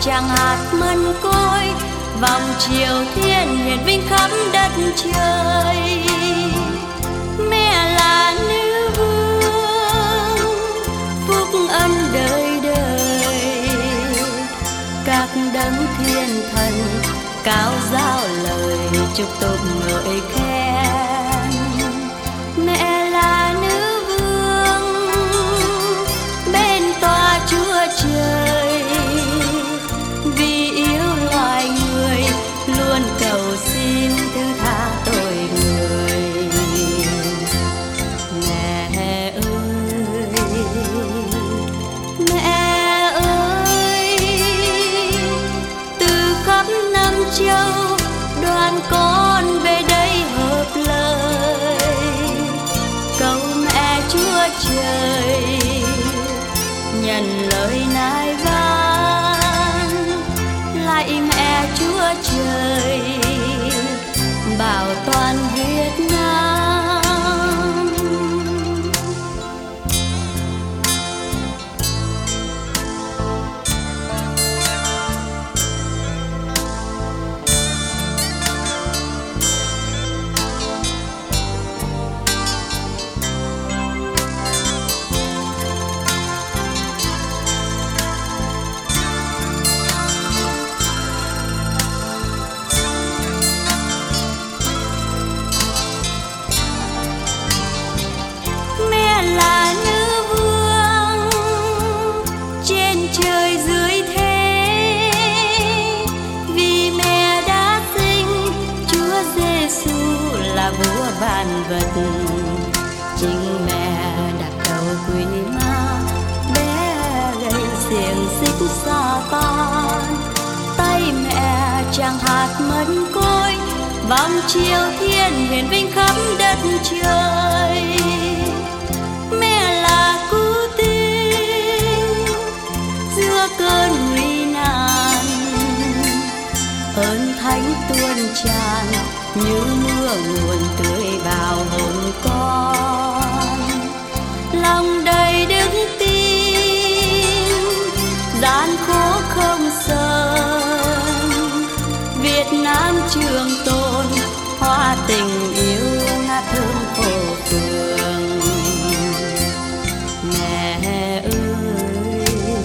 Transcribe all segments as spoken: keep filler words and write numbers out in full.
chàng hạt mân côi, vòng triều thiên hiển vinh khắp đất trời. Mẹ là nữ vương phúc ân đời đời, các đấng thiên thần cao giao lời chúc tụng ngợi khen. Mẹ là nữ vương bên tòa Chúa Trời, vì yêu loài người luôn cầu xin thứ tha tội người. Mẹ ơi, mẹ ơi, từ khắp năm châu đoàn con về đây hợp lời, cầu mẹ Chúa Trời nhận lời nài van. Lạy mẹ Chúa Trời bảo toàn Việt Nam. Là nữ vương trên trời dưới thế, vì mẹ đã sinh Chúa Giêsu là vua vạn vật. Chính mẹ đặt đầu quý ma bé gây xiềng xích Sa-tan. Tay mẹ chàng hạt mân côi, vòng triều thiên hiển vinh khắp đất trời. Mẹ là cứu tinh giữa cơn nguy nan, ơn thánh tuôn tràn như mưa nguồn tưới vào hồn con. Lòng đầy đức tin gian khổ không sơn, Việt Nam trường tồn hoa tình yêu ngát thơm phổ phường. Mẹ ơi,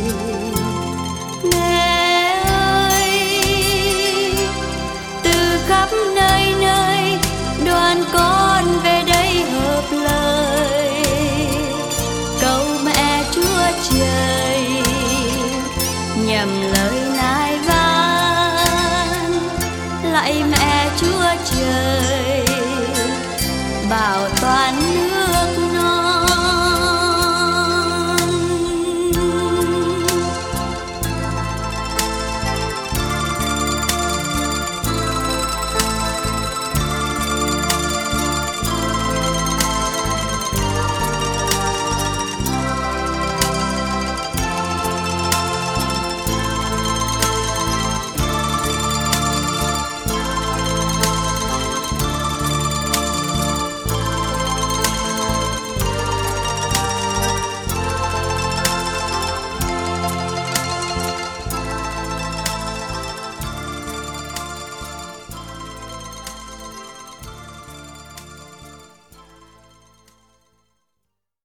mẹ ơi, từ khắp nơi nơi đoàn con về đây hợp lời, cầu mẹ Chúa Trời nhầm lời nài van. Lạy mẹ Chúa Trời bảo toàn